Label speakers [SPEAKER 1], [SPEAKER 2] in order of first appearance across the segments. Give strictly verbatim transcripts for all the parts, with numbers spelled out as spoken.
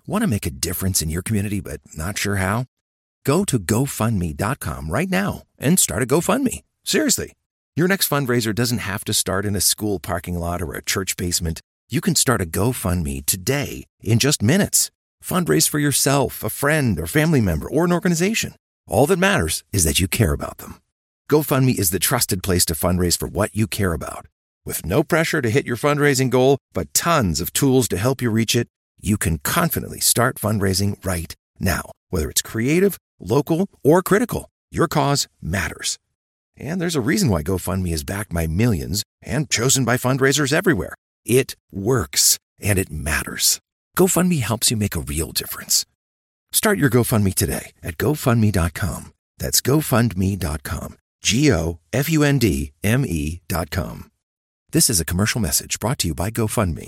[SPEAKER 1] Want to make a difference in your community but not sure how? Go to go fund me dot com right now and start a GoFundMe. Seriously. Your next fundraiser doesn't have to start in a school parking lot or a church basement. You can start a GoFundMe today in just minutes. Fundraise for yourself, a friend, or family member, or an organization. All that matters is that you care about them. GoFundMe is the trusted place to fundraise for what you care about. With no pressure to hit your fundraising goal, but tons of tools to help you reach it, you can confidently start fundraising right now. Whether it's creative, local, or critical, your cause matters. And there's a reason why GoFundMe is backed by millions and chosen by fundraisers everywhere. It works, and it matters. GoFundMe helps you make a real difference. Start your GoFundMe today at go fund me dot com. That's go fund me dot com. G O F U N D M E dot com. This is a commercial message brought to you by GoFundMe.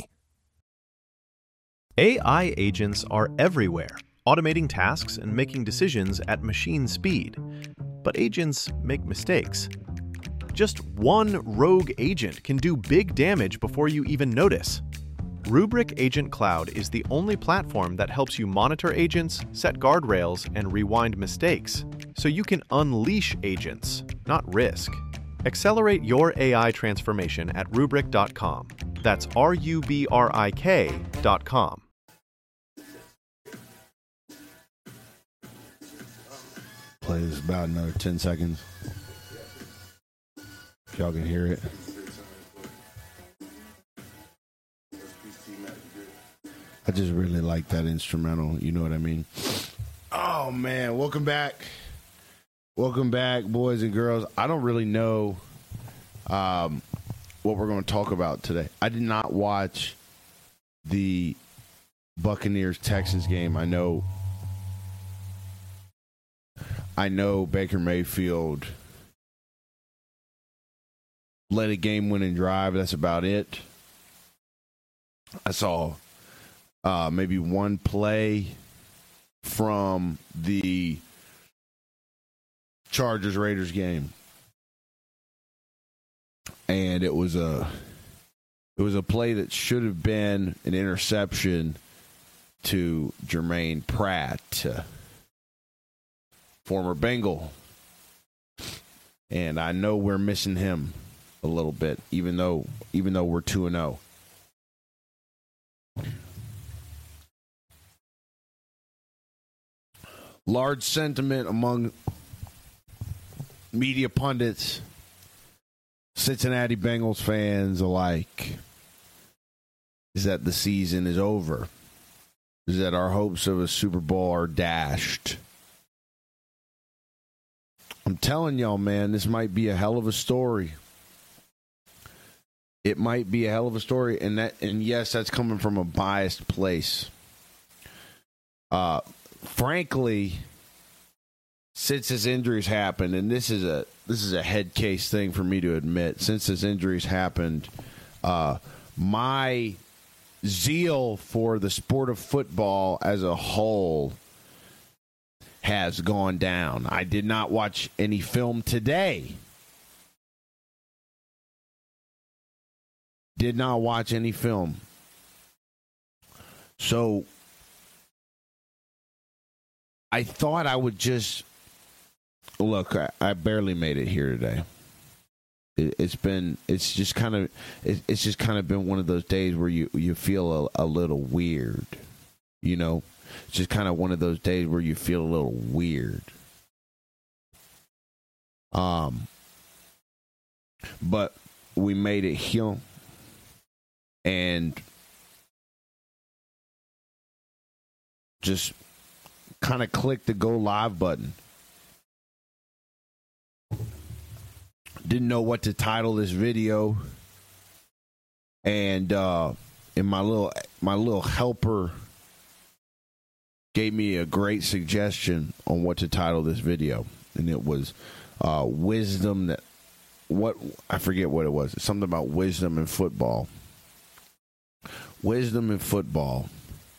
[SPEAKER 2] A I agents are everywhere, automating tasks and making decisions at machine speed. But agents make mistakes. Just one rogue agent can do big damage before you even notice. Rubrik Agent Cloud is the only platform that helps you monitor agents, set guardrails, and rewind mistakes, so you can unleash agents, not risk. Accelerate your A I transformation at rubrik dot com. That's R U B R I K dot com.
[SPEAKER 3] Plays about another ten seconds. If y'all can hear it. I just really like that instrumental. You know what I mean? Oh, man. Welcome back. Welcome back, boys and girls. I don't really know um, what we're going to talk about today. I did not watch the Buccaneers-Texans game. I know I know Baker Mayfield led a game-winning drive. That's about it. I saw uh, maybe one play from the Chargers-Raiders game, and it was a it was a play that should have been an interception to Jermaine Pratt, uh, former Bengal. And I know we're missing him a little bit, even though even though we're two and oh. Large sentiment among media pundits, Cincinnati Bengals fans alike, is that the season is over. Is that our hopes of a Super Bowl are dashed. I'm telling y'all, man, this might be a hell of a story. It might be a hell of a story, and that, and yes, that's coming from a biased place. Uh, frankly, since his injuries happened, and this is a this is a head case thing for me to admit. Since his injuries happened, uh, my zeal for the sport of football as a whole has gone down. I did not watch any film today. Did not watch any film. So I thought I would just look. I, I barely made it here today. It, it's been. It's just kind of. It, it's just kind of been one of those days where you you feel a, a little weird. You know, it's just kind of one of those days where you feel a little weird. Um, but we made it here, and just kind of click the go live button. Didn't know what to title this video, and uh, and my little my little helper gave me a great suggestion on what to title this video, and it was uh, wisdom that what I forget what it was. It's something about wisdom in football. Wisdom in football.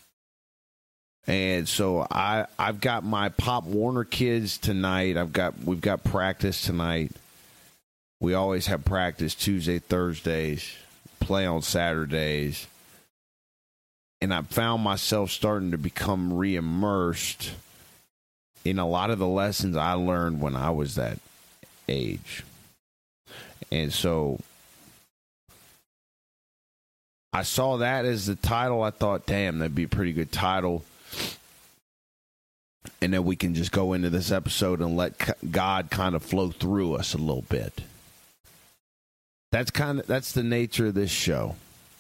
[SPEAKER 3] And so I I've got my Pop Warner kids tonight. I've got we've got practice tonight. We always have practice Tuesday, Thursdays, play on Saturdays. and I found myself starting to become re-immersed in a lot of the lessons I learned when I was that age. And so I saw that as the title. I thought, damn, that'd be a pretty good title. And then we can just go into this episode and let God kind of flow through us a little bit. That's kind of that's the nature of this show.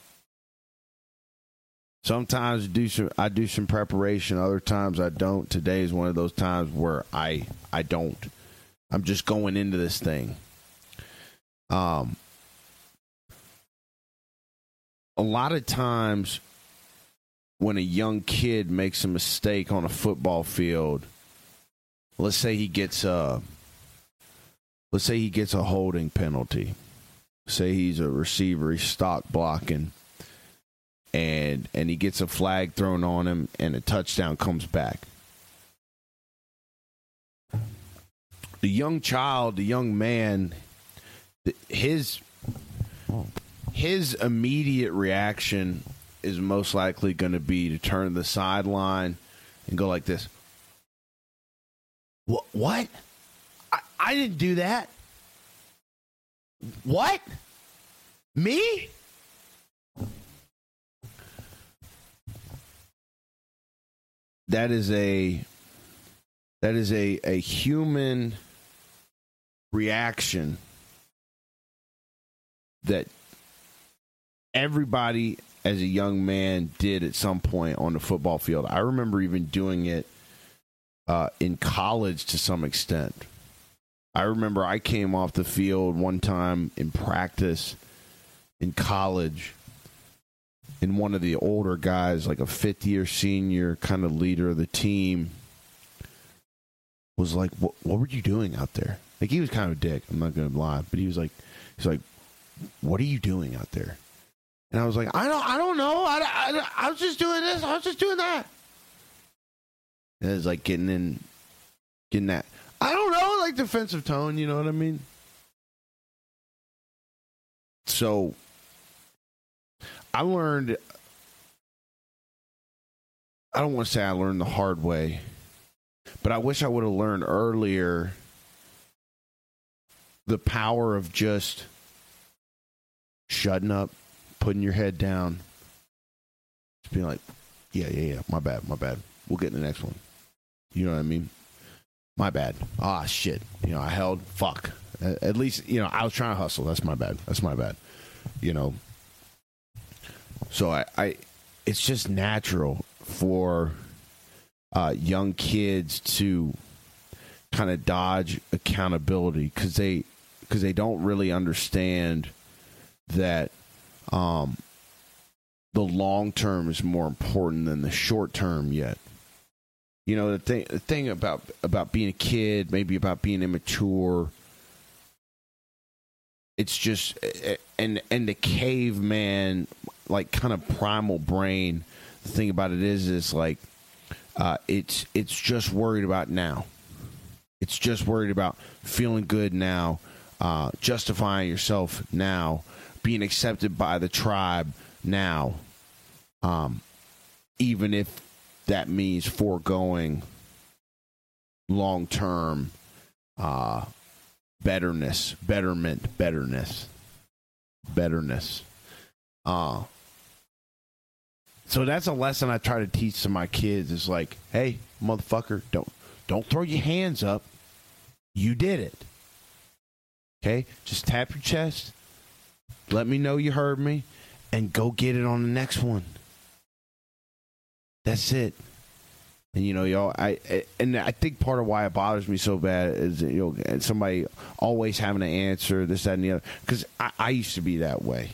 [SPEAKER 3] Sometimes do some I do some preparation, other times I don't. Today is one of those times where I I don't. I'm just going into this thing. Um a lot of times when a young kid makes a mistake on a football field, let's say he gets a let's say he gets a holding penalty. Say he's a receiver, he's stock blocking, and and he gets a flag thrown on him and a touchdown comes back. The young child, the young man, his his immediate reaction is most likely going to be to turn to the sideline and go like this. What? What? I, I didn't do that. What? Me? That is a that is a, a human reaction that everybody as a young man did at some point on the football field. I remember even doing it uh, in college to some extent. I remember I came off the field one time in practice in college, and one of the older guys, like a fifth-year senior, kind of leader of the team, was like, what, what were you doing out there? Like, he was kind of a dick, I'm not going to lie, but he was like, he's like, what are you doing out there? And I was like, I don't, I don't know. I, I, I was just doing this. I was just doing that. And it's like getting in, getting that, I don't know, like defensive tone. You know what I mean? So I learned, I don't want to say I learned the hard way, but I wish I would have learned earlier the power of just shutting up, putting your head down, just being like, yeah, yeah, yeah, my bad, my bad. We'll get in the next one. You know what I mean? My bad. Ah, shit. You know, I held, fuck. At least, you know, I was trying to hustle. That's my bad. That's my bad. You know? So I, I it's just natural for uh, young kids to kind of dodge accountability because they, because they don't really understand that um, the long term is more important than the short term yet. You know, the thing, the thing about about being a kid, maybe about being immature, it's just, and and the caveman, like, kind of primal brain, the thing about it is, is like, uh, it's it's just worried about now. It's just worried about feeling good now, uh, justifying yourself now, being accepted by the tribe now, um, even if that means foregoing long-term uh, betterness, betterment, betterness, betterness. Uh, so that's a lesson I try to teach to my kids. Is like, hey, motherfucker, don't don't throw your hands up. You did it. Okay, just tap your chest. Let me know you heard me, and go get it on the next one. That's it. And, you know, y'all, I, and I think part of why it bothers me so bad is, you know, somebody always having to answer this, that, and the other. Because I, I used to be that way.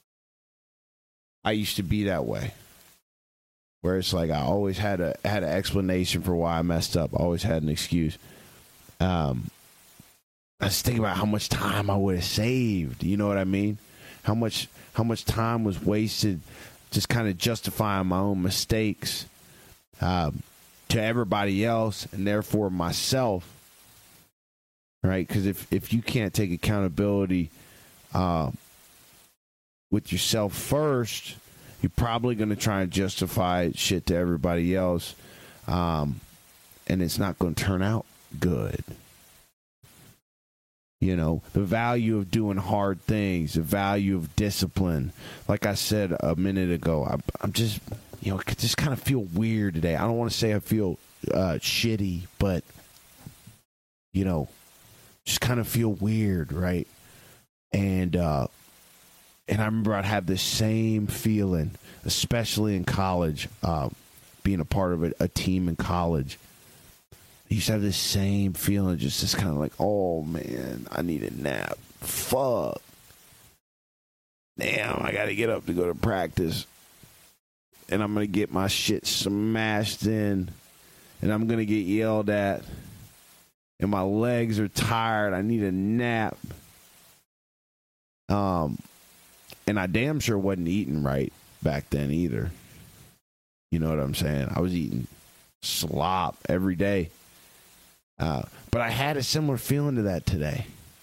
[SPEAKER 3] I used to be that way. Where it's like I always had a had an explanation for why I messed up. I always had an excuse. Um, I was thinking about how much time I would have saved. You know what I mean? How much how much time was wasted just kind of justifying my own mistakes um, to everybody else and therefore myself, right? Because if, if you can't take accountability uh, with yourself first You're probably going to try and justify shit to everybody else, um, and it's not going to turn out good. You know, the value of doing hard things, the value of discipline. Like I said a minute ago, I, I'm just, you know, I just kind of feel weird today. I don't want to say I feel uh, shitty, but, you know, just kind of feel weird, right? And, uh, and I remember I'd have this same feeling, especially in college, uh, being a part of a, a team in college. I used to have this same feeling, just this kind of like, oh, man, I need a nap. Fuck. Damn, I got to get up to go to practice. And I'm going to get my shit smashed in. And I'm going to get yelled at. And my legs are tired. I need a nap. Um, and I damn sure wasn't eating right back then either. You know what I'm saying? I was eating slop every day. Uh, but I had a similar feeling to that today.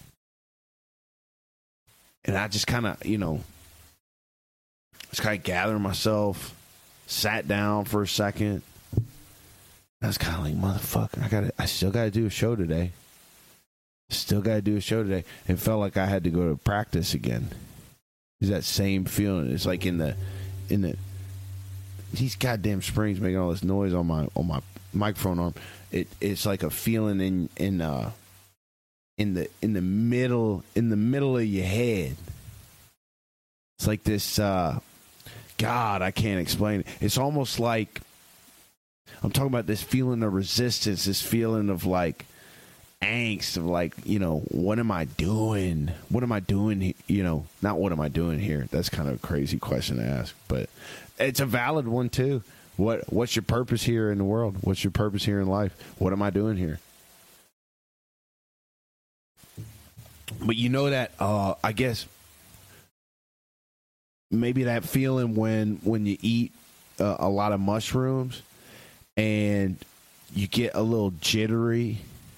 [SPEAKER 3] And I just kind of, you know, just kind of gathered myself, sat down for a second. I was kind of like, motherfucker, I got I still got to do a show today. Still got to do a show today. It felt like I had to go to practice again. It's that same feeling. It's like in the, in the, these goddamn springs making all this noise on my, on my microphone arm. It, it's like a feeling in in uh in the in the middle in the middle of your head. It's like this. Uh, God, I can't explain it. It's almost like I'm talking about this feeling of resistance, this feeling of like angst, of like, you know, what am I doing? What am I doing? He- you know, not what am I doing here? That's kind of a crazy question to ask, but it's a valid one too. What what's your purpose here in the world? What's your purpose here in life? What am I doing here? But you know that uh, I guess maybe that feeling when when you eat uh, a lot of mushrooms and you get a little jittery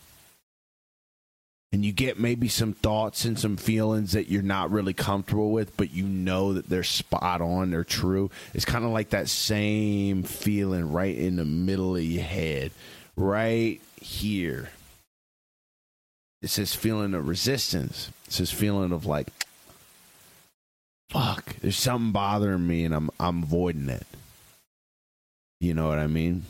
[SPEAKER 3] and you get maybe some thoughts and some feelings that you're not really comfortable with, but you know that they're spot on, they're true. It's kind of like that same feeling right in the middle of your head, right here. It's this feeling of resistance. It's this feeling of like, fuck, there's something bothering me and I'm I'm avoiding it. You know what I mean?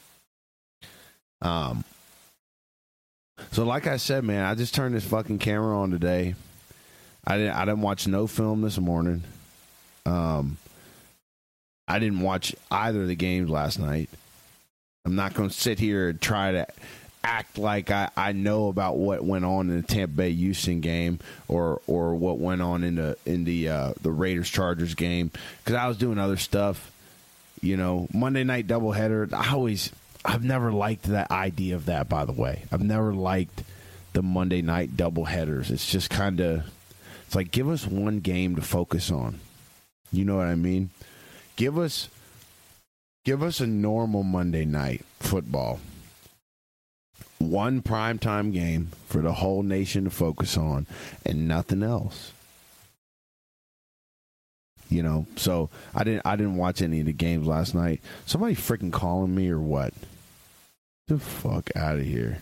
[SPEAKER 3] Um. So like I said, man, I just turned this fucking camera on today. I didn't I didn't watch no film this morning. Um I didn't watch either of the games last night. I'm not going to sit here and try to act like I, I know about what went on in the Tampa Bay Houston game or or what went on in the in the uh, the Raiders Chargers game, because I was doing other stuff. You know, Monday night doubleheader. I always I've never liked that idea of that, by the way. I've never liked the Monday night doubleheaders. It's just kind of, it's like, give us one game to focus on. You know what I mean? Give us, give us a normal Monday night football. One primetime game for the whole nation to focus on and nothing else. You know, so I didn't I didn't watch any of the games last night. Somebody freaking calling me or what? Get the fuck out of here.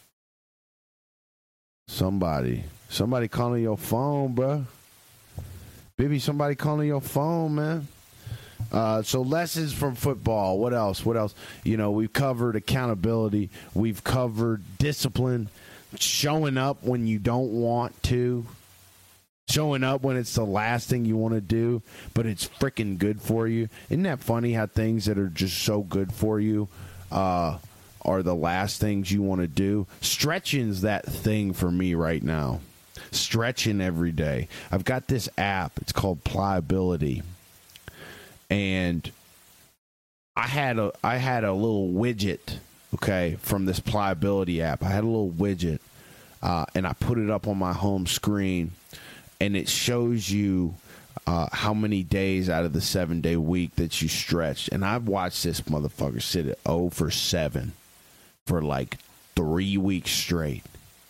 [SPEAKER 3] Somebody. Somebody calling your phone, bro. Baby, somebody calling your phone, man. Uh, so lessons from football. What else? What else? You know, we've covered accountability. We've covered discipline. Showing up when you don't want to. Showing up when it's the last thing you want to do, but it's freaking good for you. Isn't that funny how things that are just so good for you uh, are the last things you want to do? Stretching's that thing for me right now. Stretching every day. I've got this app. It's called Pliability. And I had a I had a little widget, okay, from this Pliability app. I had a little widget, uh, and I put it up on my home screen. And it shows you uh, how many days out of the seven-day week that you stretched. And I've watched this motherfucker sit at oh for seven for like three weeks straight.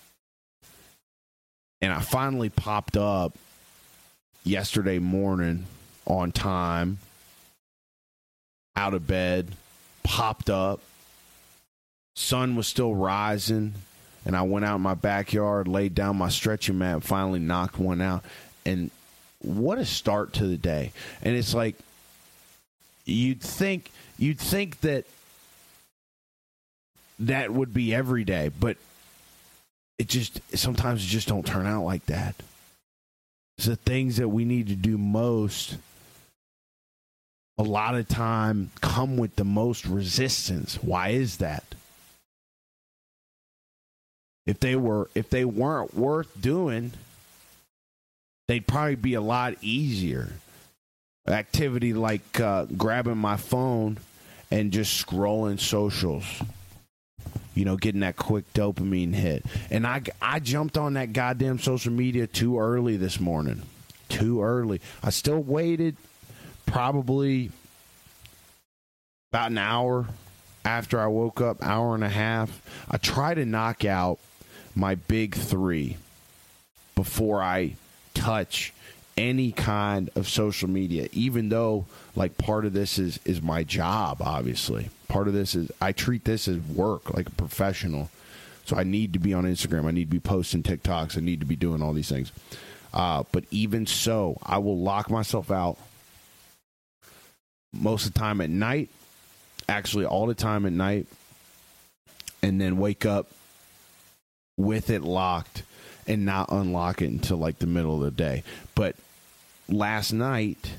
[SPEAKER 3] And I finally popped up yesterday morning on time out of bed, popped up. Sun was still rising, and I went out in my backyard, laid down my stretching mat, and finally knocked one out. And what a start to the day. And it's like, you'd think you'd think that that would be every day, but it just sometimes it just don't turn out like that. It's the things that we need to do most, a lot of time, come with the most resistance. Why is that? If they were if they weren't worth doing, they'd probably be a lot easier. Activity like uh, grabbing my phone and just scrolling socials. You know, getting that quick dopamine hit. And I, I jumped on that goddamn social media too early this morning. Too early. I still waited probably about an hour after I woke up, hour and a half. I try to knock out my big three before I touch any kind of social media, even though, like, part of this is, is my job, obviously. Part of this is, I treat this as work, like a professional. So I need to be on Instagram. I need to be posting TikToks. I need to be doing all these things. Uh, but even so, I will lock myself out most of the time at night, actually all the time at night, and then wake up with it locked and not unlock it until like the middle of the day. But last night,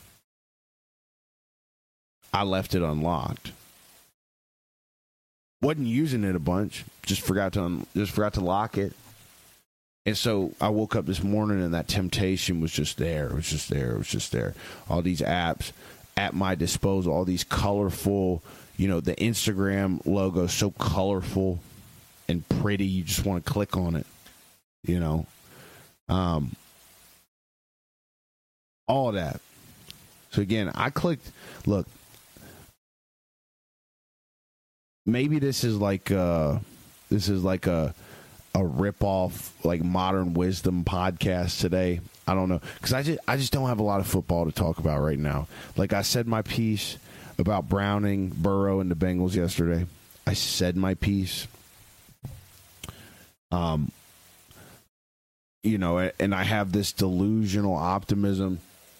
[SPEAKER 3] I left it unlocked. Wasn't using it a bunch. Just forgot to un- just forgot to lock it. And so I woke up this morning and that temptation was just there. It was just there. It was just there. All these apps at my disposal. All these colorful, you know, the Instagram logo is so colorful and pretty. You just want to click on it. You know, um, all of that. So again, I clicked. Look, maybe this is like uh, this is like a a rip off like Modern Wisdom podcast today. I don't know, because I just I just don't have a lot of football to talk about right now. Like I said my piece about Browning, Burrow, and the Bengals yesterday. I said my piece. Um. You know, and I have this delusional optimism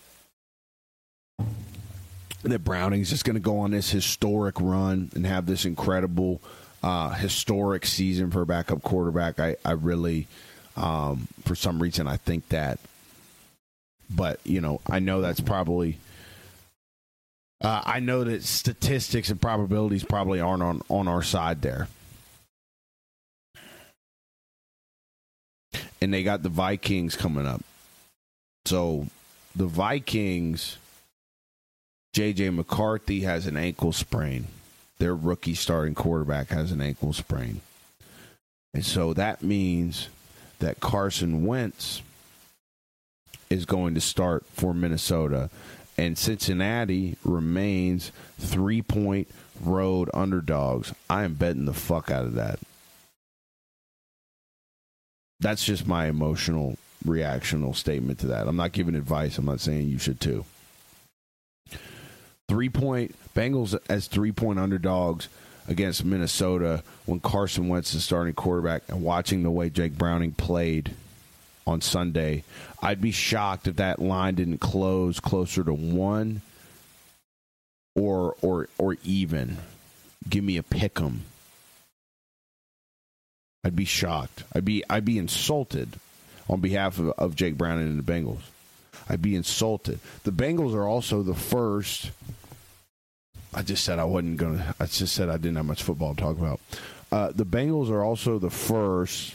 [SPEAKER 3] that Browning's just going to go on this historic run and have this incredible, uh, historic season for a backup quarterback. I, I really, um, for some reason, I think that. But, you know, I know that's probably, uh, I know that statistics and probabilities probably aren't on, on our side there. And they got the Vikings coming up. So the Vikings, J J McCarthy has an ankle sprain. Their rookie starting quarterback has an ankle sprain. And so that means that Carson Wentz is going to start for Minnesota. And Cincinnati remains three-point road underdogs. I am betting the fuck out of that. That's just my emotional, reactional statement to that. I'm not giving advice. I'm not saying you should too. Three-point, Bengals as three-point underdogs against Minnesota when Carson Wentz is starting quarterback, and watching the way Jake Browning played on Sunday, I'd be shocked if that line didn't close closer to one or or or even. Give me a pick 'em. I'd be shocked. I'd be I'd be insulted on behalf of, of Jake Browning and the Bengals. I'd be insulted. The Bengals are also the first. I just said I wasn't going to. I just said I didn't have much football to talk about. Uh, the Bengals are also the first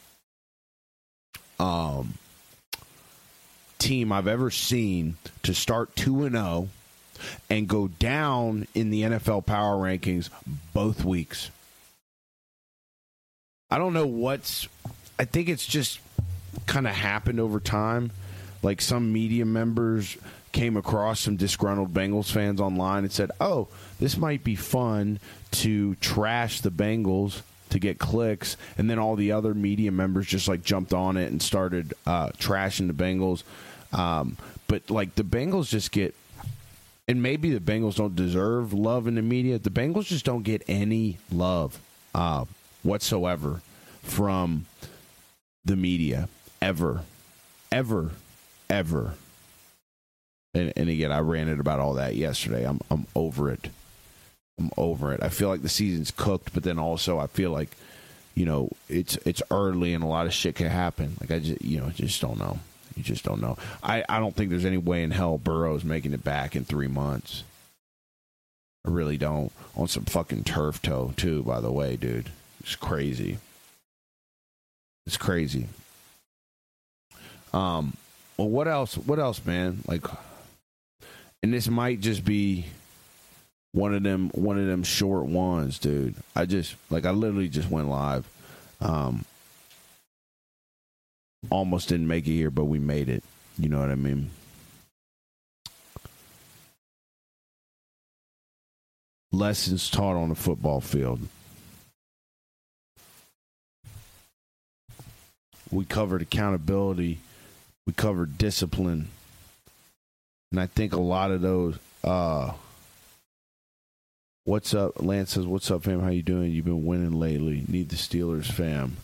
[SPEAKER 3] um, team I've ever seen to start two and oh and go down in the N F L power rankings both weeks. I don't know what's – I think it's just kind of happened over time. Like some media members came across some disgruntled Bengals fans online and said, oh, this might be fun to trash the Bengals to get clicks. And then all the other media members just like jumped on it and started uh, trashing the Bengals. Um, but like the Bengals just get – and maybe the Bengals don't deserve love in the media. The Bengals just don't get any love uh, whatsoever from the media, ever, ever, ever. And, and again, I ranted about all that yesterday. I'm I'm over it. I'm over it. I feel like the season's cooked, but then also I feel like, you know, it's it's early and a lot of shit can happen. Like I just, you know, just don't know. You just don't know. I, I don't think there's any way in hell Burrow's making it back in three months. I really don't. On some fucking turf toe, too, by the way, dude. It's crazy. It's crazy. Um, well, what else? What else, man? Like, and this might just be one of them, one of them short ones, dude. I just, like, I literally just went live. Um, almost didn't make it here, but we made it. You know what I mean? Lessons taught on the football field. We covered accountability. We covered discipline. And I think a lot of those, uh, what's up? Lance says, what's up, fam? How you doing? You've been winning lately. Need the Steelers, fam.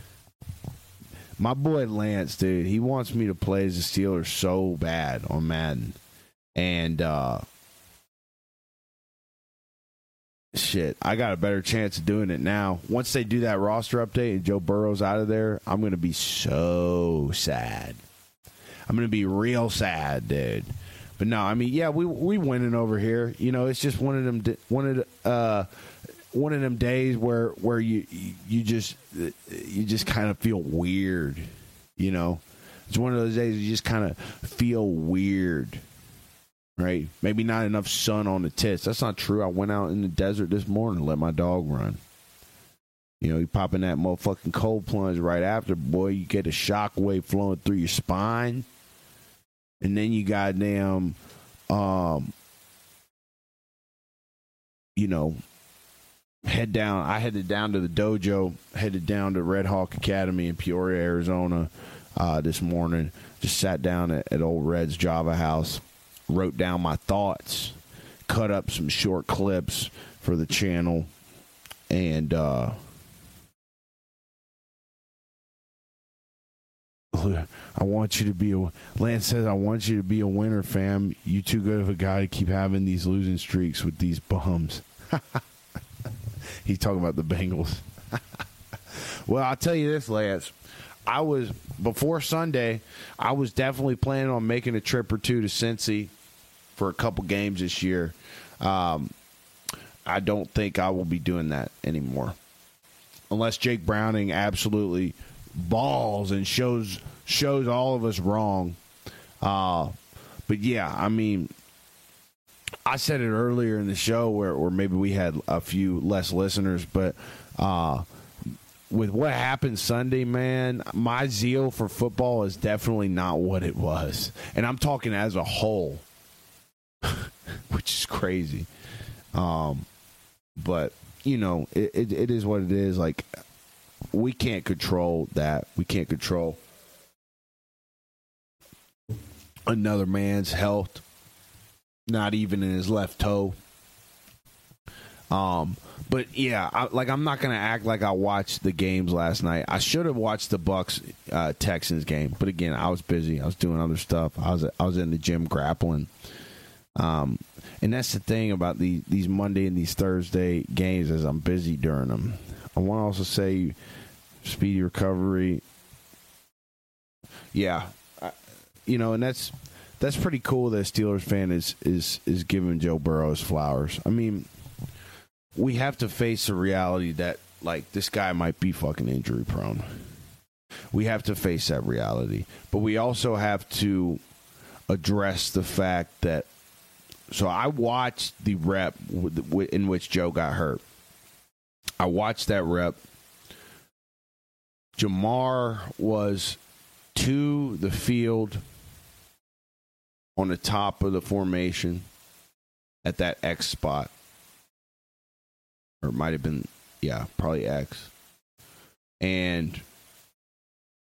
[SPEAKER 3] My boy Lance, dude, he wants me to play as the Steelers so bad on Madden. And, uh, shit, I got a better chance of doing it now. Once they do that roster update and Joe Burrow's out of there, I'm going to be so sad. I'm going to be real sad, dude. But no, I mean, yeah, we we winning over here. You know, it's just one of them one of the, uh, one of them days where where you you just you just kind of feel weird. You know, it's one of those days you just kind of feel weird. Right? Maybe not enough sun on the tits. That's not true. I went out in the desert this morning and let my dog run. You know, you pop in that motherfucking cold plunge right after, boy, you get a shock wave flowing through your spine. And then you goddamn, um, you know, head down. I headed down to the dojo, headed down to Red Hawk Academy in Peoria, Arizona uh, this morning. Just sat down at, at old Red's Java house. Wrote down my thoughts, cut up some short clips for the channel, and uh, I want you to be a Lance says I want you to be a winner, fam. You too good of a guy to keep having these losing streaks with these bums. He's talking about the Bengals. Well, I'll tell you this, Lance. I was before Sunday, I was definitely planning on making a trip or two to Cincy for a couple games this year. Um, I don't think I will be doing that anymore. Unless Jake Browning absolutely balls and shows shows all of us wrong. Uh, but, yeah, I mean, I said it earlier in the show where, where maybe we had a few less listeners, but uh, with what happened Sunday, man, my zeal for football is definitely not what it was. And I'm talking as a whole. Which is crazy. Um, but, you know, it, it, it is what it is. Like, we can't control that. We can't control another man's health, not even in his left toe. Um, but, yeah, I, like, I'm not going to act like I watched the games last night. I should have watched the Bucks uh, Texans game. But, again, I was busy. I was doing other stuff. I was I was in the gym grappling. Um, and that's the thing about the, these Monday and these Thursday games is I'm busy during them. I want to also say speedy recovery. Yeah. I, you know, and that's that's pretty cool that a Steelers fan is, is, is giving Joe Burrow his flowers. I mean, we have to face the reality that, like, this guy might be fucking injury prone. We have to face that reality. But we also have to address the fact that So I watched the rep in which Joe got hurt. I watched that rep. Jamar was to the field on the top of the formation at that X spot. Or it might have been, yeah, probably X. And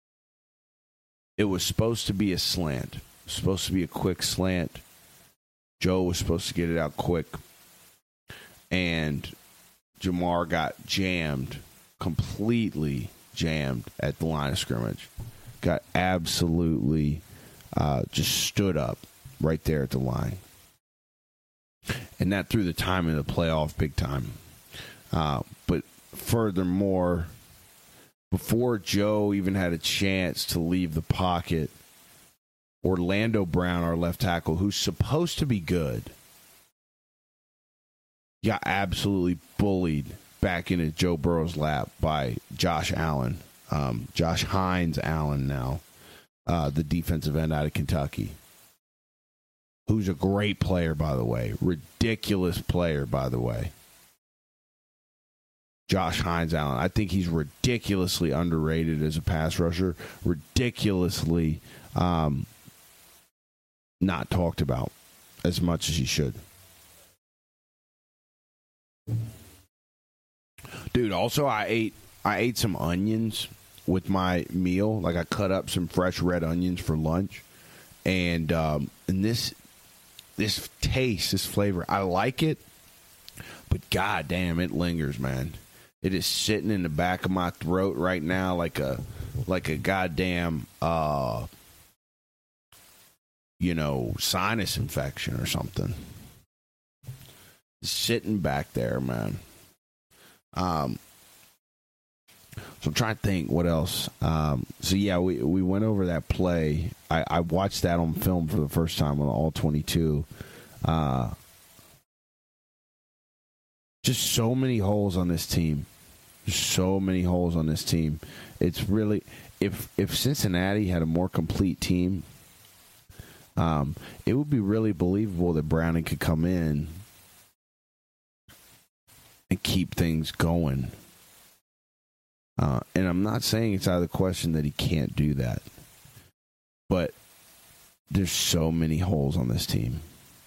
[SPEAKER 3] it was supposed to be a slant. It was supposed to be a quick slant. Joe was supposed to get it out quick, and Jamar got jammed, completely jammed at the line of scrimmage. Got absolutely uh, just stood up right there at the line. And that threw the time in the playoff big time. Uh, but furthermore, before Joe even had a chance to leave the pocket, Orlando Brown, our left tackle, who's supposed to be good, got absolutely bullied back into Joe Burrow's lap by Josh Allen. Um, Josh Hines Allen now, uh, the defensive end out of Kentucky, who's a great player, by the way. Ridiculous player, by the way. Josh Hines Allen. I think he's ridiculously underrated as a pass rusher. Ridiculously um, not talked about as much as he should. Dude, also I ate I ate some onions with my meal. Like I cut up some fresh red onions for lunch. And um, and this this taste, this flavor, I like it, but goddamn, it lingers, man. It is sitting in the back of my throat right now like a like a goddamn uh you know, sinus infection or something. It's sitting back there, man. Um So I'm trying to think what else. Um, so, yeah, we we went over that play. I, I watched that on film for the first time on all twenty-two. Uh, just so many holes on this team. Just so many holes on this team. It's really, if if Cincinnati had a more complete team, um, it would be really believable that Browning could come in and keep things going. Uh, and I'm not saying it's out of the question that he can't do that. But there's so many holes on this team.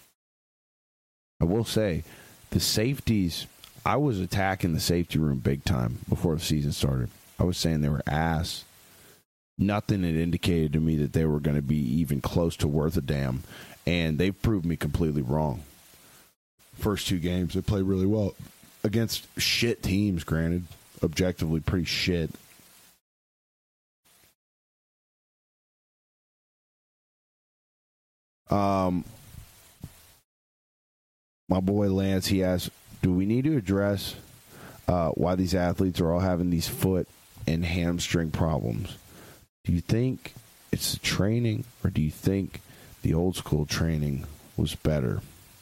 [SPEAKER 3] I will say, the safeties, I was attacking the safety room big time before the season started. I was saying they were ass. Nothing had indicated to me that they were going to be even close to worth a damn. And they proved me completely wrong. First two games, they played really well. Against shit teams, granted. Objectively pretty shit. Um, my boy Lance, he asked, do we need to address uh, why these athletes are all having these foot and hamstring problems? Do you think it's the training, or do you think the old school training was better?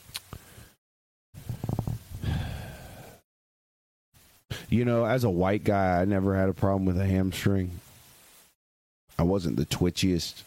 [SPEAKER 3] You know, as a white guy, I never had a problem with a hamstring. I wasn't the twitchiest.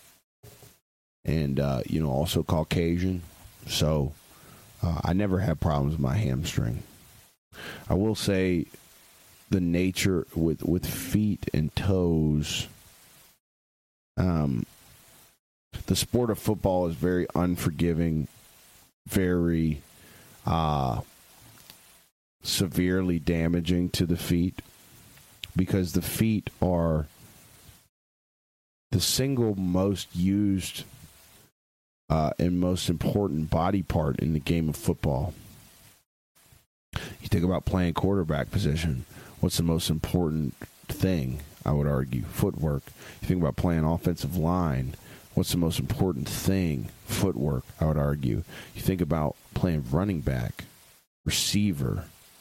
[SPEAKER 3] And, uh, you know, also Caucasian. So, uh, I never had problems with my hamstring. I will say the nature with, with feet and toes, um, the sport of football is very unforgiving, very, uh, severely damaging to the feet, because the feet are the single most used uh, and most important body part in the game of football. You think about playing quarterback position. What's the most important thing? I would argue footwork. You think about playing offensive line. What's the most important thing? Footwork, I would argue. You think about playing running back, receiver,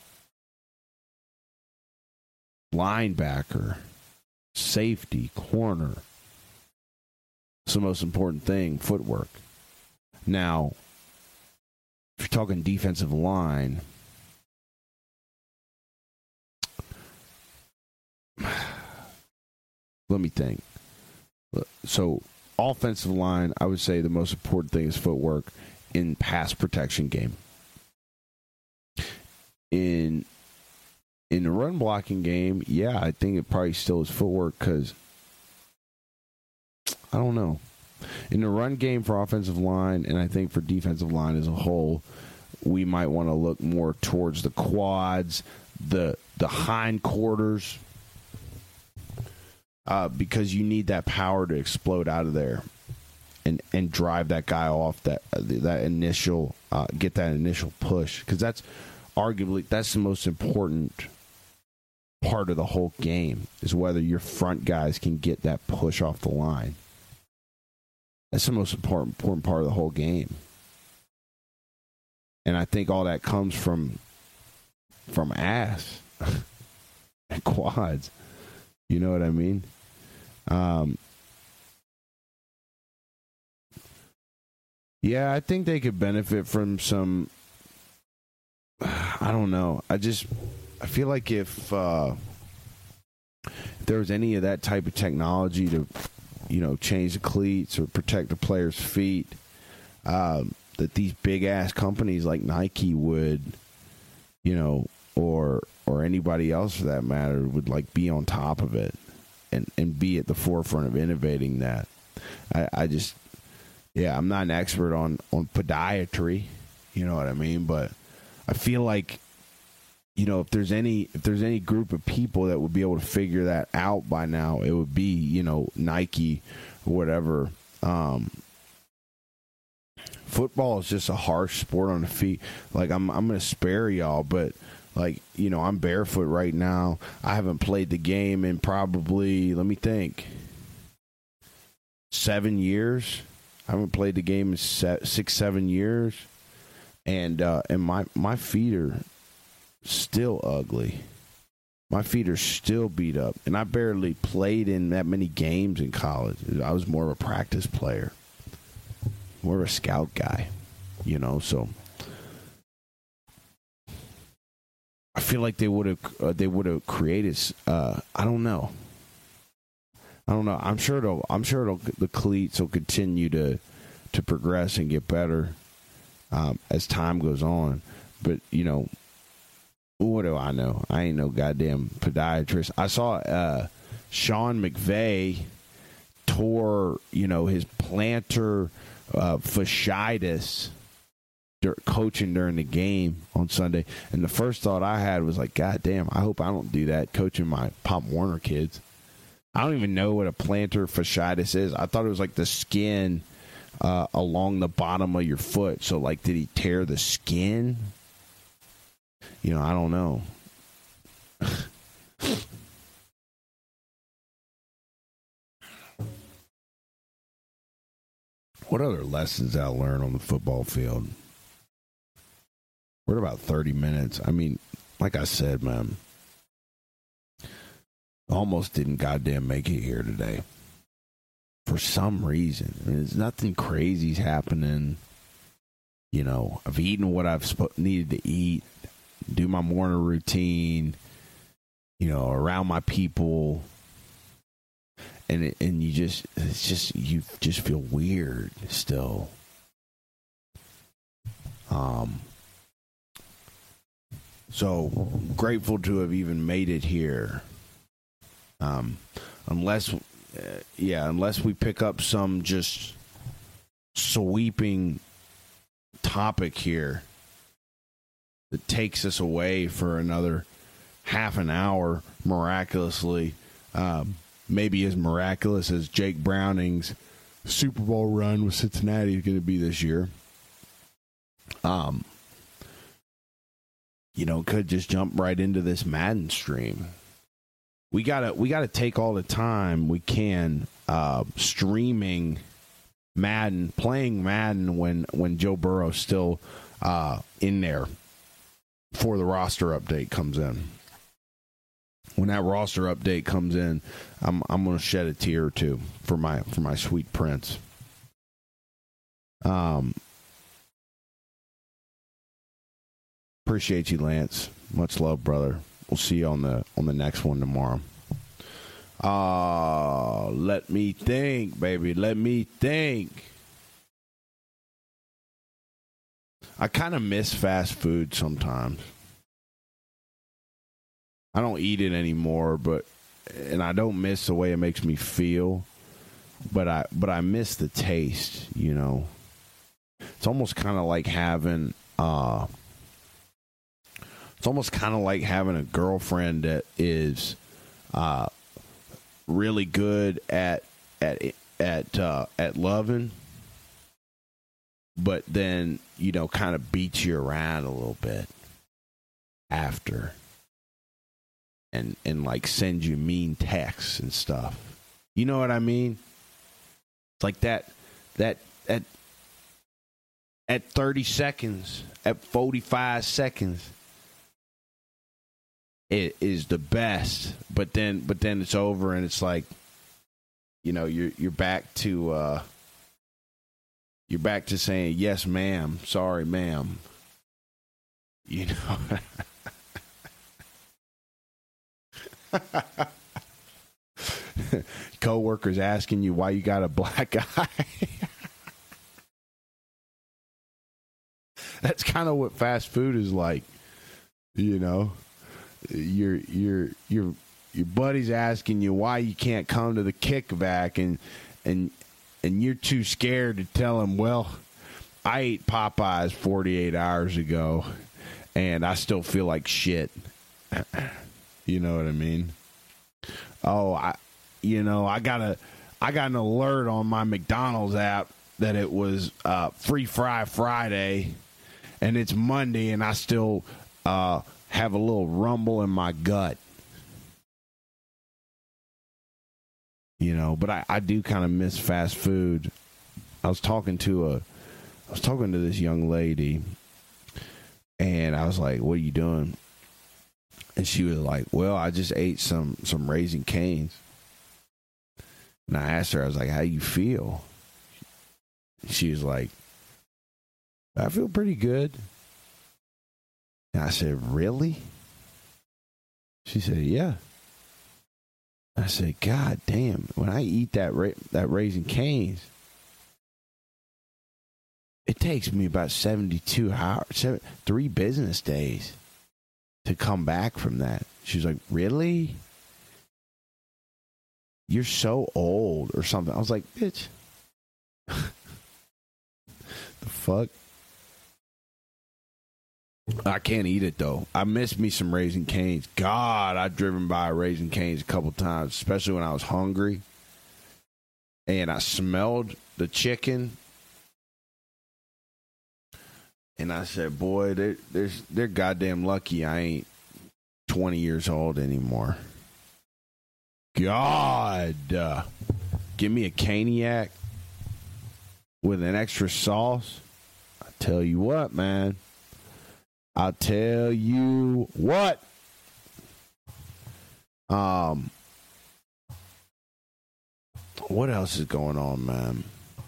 [SPEAKER 3] linebacker, safety, corner. It's the most important thing, footwork. Now, if you're talking defensive line, let me think. So, offensive line, I would say the most important thing is footwork in pass protection game. In In the run blocking game, yeah, I think it probably still is footwork, because I don't know. In the run game for offensive line, and I think for defensive line as a whole, we might want to look more towards the quads, the the hindquarters, uh, because you need that power to explode out of there. and, and drive that guy off that that initial uh, get that initial push, because that's arguably that's the most important part of the whole game, is whether your front guys can get that push off the line. That's the most important important part of the whole game. And I think all that comes from from ass and quads. You know what I mean? Um, yeah, I think they could benefit from some. I don't know. I just I feel like if, uh, if there was any of that type of technology to, you know, change the cleats or protect the player's feet, um, that these big ass companies like Nike would, you know, or or anybody else for that matter, would like be on top of it and, and be at the forefront of innovating that. I, I just, yeah, I'm not an expert on, on podiatry, you know what I mean? But I feel like, you know, if there's any if there's any group of people that would be able to figure that out by now, it would be, you know, Nike or whatever. Um, football is just a harsh sport on the feet. Like, I'm I'm gonna spare y'all, but like, you know, I'm barefoot right now. I haven't played the game in probably, let me think, seven years. I haven't played the game in six, seven years, and uh, and my my feet are still ugly. My feet are still beat up, and I barely played in that many games in college. I was more of a practice player, more of a scout guy, you know. So I feel like they would have uh, they would have created. Uh, I don't know. I don't know. I'm sure it'll. I'm sure it'll. The cleats will continue to to progress and get better um, as time goes on. But you know, what do I know? I ain't no goddamn podiatrist. I saw uh, Sean McVay tore, you know, his plantar uh, fasciitis dur- coaching during the game on Sunday, and the first thought I had was like, God damn, I hope I don't do that coaching my Pop Warner kids. I don't even know what a plantar fasciitis is. I thought it was like the skin uh, along the bottom of your foot. So, like, did he tear the skin? You know, I don't know. What other lessons did I learn on the football field? We're at about thirty minutes. I mean, like I said, man, almost didn't goddamn make it here today. For some reason. I mean, there's nothing crazy's happening. You know, I've eaten what I've sp- needed to eat. Do my morning routine, you know, around my people, and it, and you just it's just you just feel weird still. Um, so grateful to have even made it here. Um, unless, uh, yeah, unless we pick up some just sweeping topic here that takes us away for another half an hour miraculously, um, maybe as miraculous as Jake Browning's Super Bowl run with Cincinnati is going to be this year. Um, you know, could just jump right into this Madden stream. We gotta we gotta take all the time we can uh, streaming Madden, playing Madden when when Joe Burrow's still uh, in there. Before the roster update comes in. When that roster update comes in, I'm I'm gonna shed a tear or two for my for my sweet prince. Um appreciate you, Lance. Much love, brother. We'll see you on the on the next one tomorrow. Uh let me think, baby. Let me think. I kind of miss fast food sometimes. I don't eat it anymore, but and I don't miss the way it makes me feel, but I but I miss the taste, you know. It's almost kind of like having uh it's almost kind of like having a girlfriend that is uh really good at at at uh at loving, but then, you know, kind of beats you around a little bit after. And, and like sends you mean texts and stuff. You know what I mean? It's like that, that, at, at thirty seconds, at forty-five seconds, it is the best. But then, but then it's over and it's like, you know, you're, you're back to, uh, you're back to saying, yes, ma'am. Sorry, ma'am. You know? Co-workers asking you why you got a black eye. That's kind of what fast food is like. You know, your your your your buddy's asking you why you can't come to the kickback, and and and you're too scared to tell him, well, I ate Popeyes forty-eight hours ago, and I still feel like shit. You know what I mean? Oh, I, you know, I got a, I got an alert on my McDonald's app that it was uh, Free Fry Friday, and it's Monday, and I still uh, have a little rumble in my gut. You know, but I, I do kind of miss fast food. I was talking to a, I was talking to this young lady, and I was like, "What are you doing?" And she was like, well, I just ate some, some Raising Cane's. And I asked her, I was like, how do you feel? She was like, I feel pretty good. And I said, really? She said, yeah. I said, God damn, when I eat that ra- that Raising Cane's, it takes me about seventy-two hours, seven, three business days to come back from that. She's like, really? You're so old or something. I was like, bitch. The fuck? I can't eat it, though. I miss me some Raising Cane's. God, I've driven by Raising Cane's a couple times, especially when I was hungry. And I smelled the chicken. And I said, boy, they're, they're, they're goddamn lucky I ain't twenty years old anymore. God. Uh, give me a Caniac with an extra sauce. I tell you what, man. I'll tell you what. Um, what else is going on, man?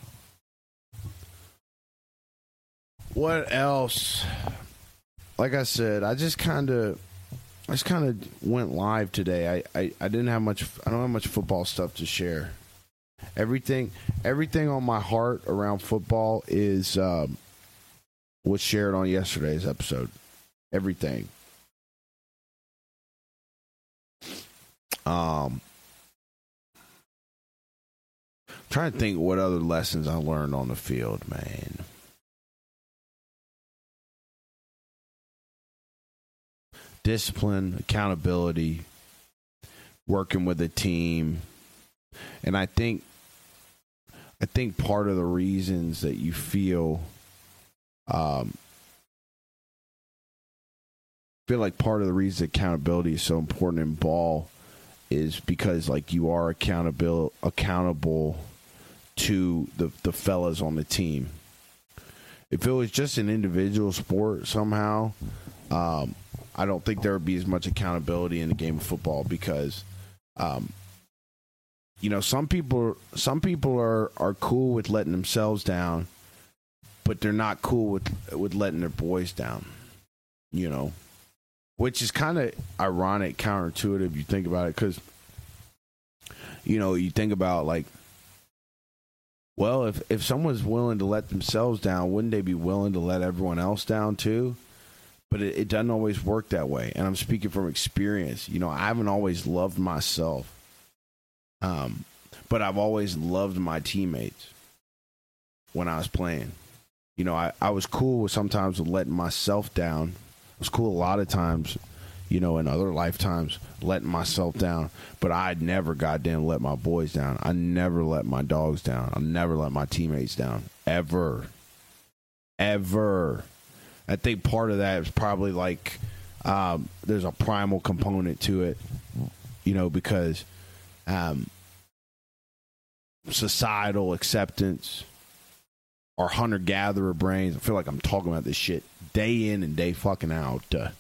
[SPEAKER 3] What else? Like I said, I just kind of, I just kind of went live today. I, I, I didn't have much. I don't have much football stuff to share. Everything, everything on my heart around football is um, was shared on yesterday's episode. Everything. Um, I'm trying to think what other lessons I learned on the field, man. Discipline, accountability, working with a team. And I think I think part of the reasons that you feel um feel like part of the reason accountability is so important in ball is because like you are accountable accountable to the the fellas on the team. If it was just an individual sport somehow, um I don't think there would be as much accountability in the game of football because, um, you know, some people some people are, are cool with letting themselves down, but they're not cool with with letting their boys down, you know, which is kind of ironic, counterintuitive if you think about it because, you know, you think about like, well, if, if someone's willing to let themselves down, wouldn't they be willing to let everyone else down too? But it, it doesn't always work that way. And I'm speaking from experience. You know, I haven't always loved myself. Um, but I've always loved my teammates when I was playing. You know, I, I was cool with sometimes with letting myself down. I was cool a lot of times, you know, in other lifetimes, letting myself down. But I'd never goddamn let my boys down. I never let my dogs down. I never let my teammates down. Ever. Ever. I think part of that is probably like um, there's a primal component to it, you know, because um, societal acceptance, our hunter-gatherer brains. I feel like I'm talking about this shit day in and day fucking out. Uh,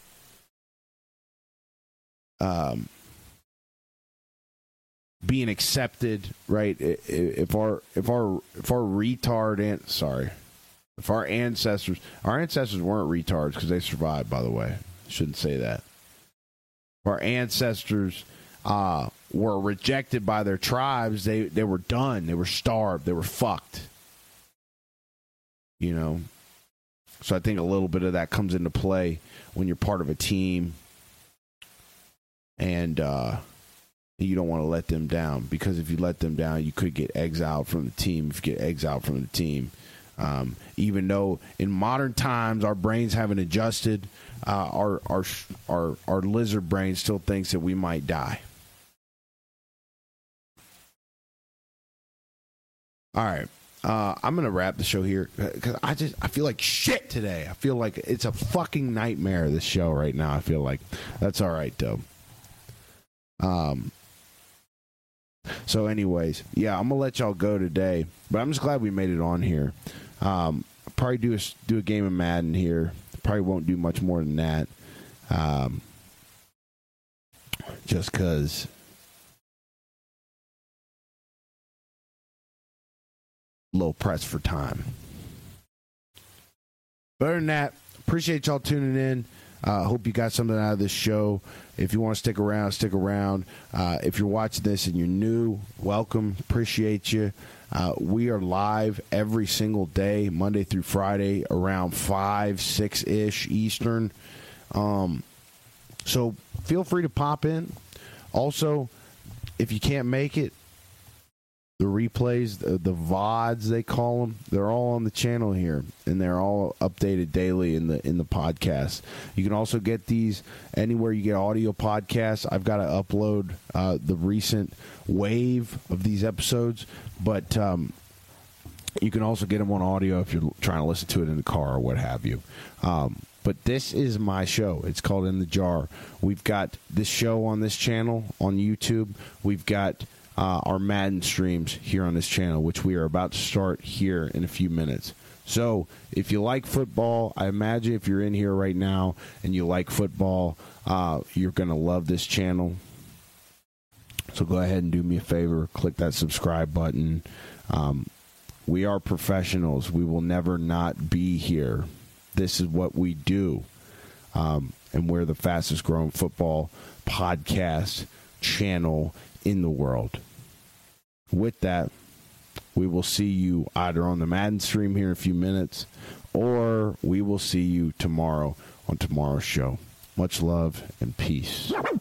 [SPEAKER 3] um, being accepted, right? If our if our if our retard and sorry, if our ancestors our ancestors weren't retards because they survived. By the way, shouldn't say that. If our ancestors uh, were rejected by their tribes, they they were done. They were starved. They were fucked. You know, so I think a little bit of that comes into play when you're part of a team, and uh, you don't want to let them down, because if you let them down, you could get exiled from the team. If you get exiled from the team, um, even though in modern times our brains haven't adjusted, uh, our our our our lizard brain still thinks that we might die. All right. Uh, I'm going to wrap the show here because I just I feel like shit today. I feel like it's a fucking nightmare, this show right now. I feel like that's all right, though. Um. So anyways, yeah, I'm going to let y'all go today, but I'm just glad we made it on here. Um, probably do a, do a game of Madden here. Probably won't do much more than that. Um, just because... little press for time. Better than that, appreciate y'all tuning in. I uh, hope you got something out of this show. If you want to stick around, stick around. Uh, if you're watching this and you're new, welcome. Appreciate you. Uh, we are live every single day, Monday through Friday, around five, six-ish Eastern. Um, so feel free to pop in. Also, if you can't make it, the replays, the, the V O Ds they call them, they're all on the channel here, and they're all updated daily in the in the podcast. You can also get these anywhere you get audio podcasts. I've got to upload uh, the recent wave of these episodes, but um, you can also get them on audio if you're trying to listen to it in the car or what have you. Um, but this is my show. It's called In the Jar. We've got this show on this channel on YouTube. We've got Uh, our Madden streams here on this channel, which we are about to start here in a few minutes. So if you like football, I imagine if you're in here right now and you like football, uh, you're going to love this channel. So go ahead and do me a favor. Click that subscribe button. Um, we are professionals. We will never not be here. This is what we do. Um, and we're the fastest growing football podcast channel in the world. With that, we will see you either on the Madden stream here in a few minutes, or we will see you tomorrow on tomorrow's show. Much love and peace.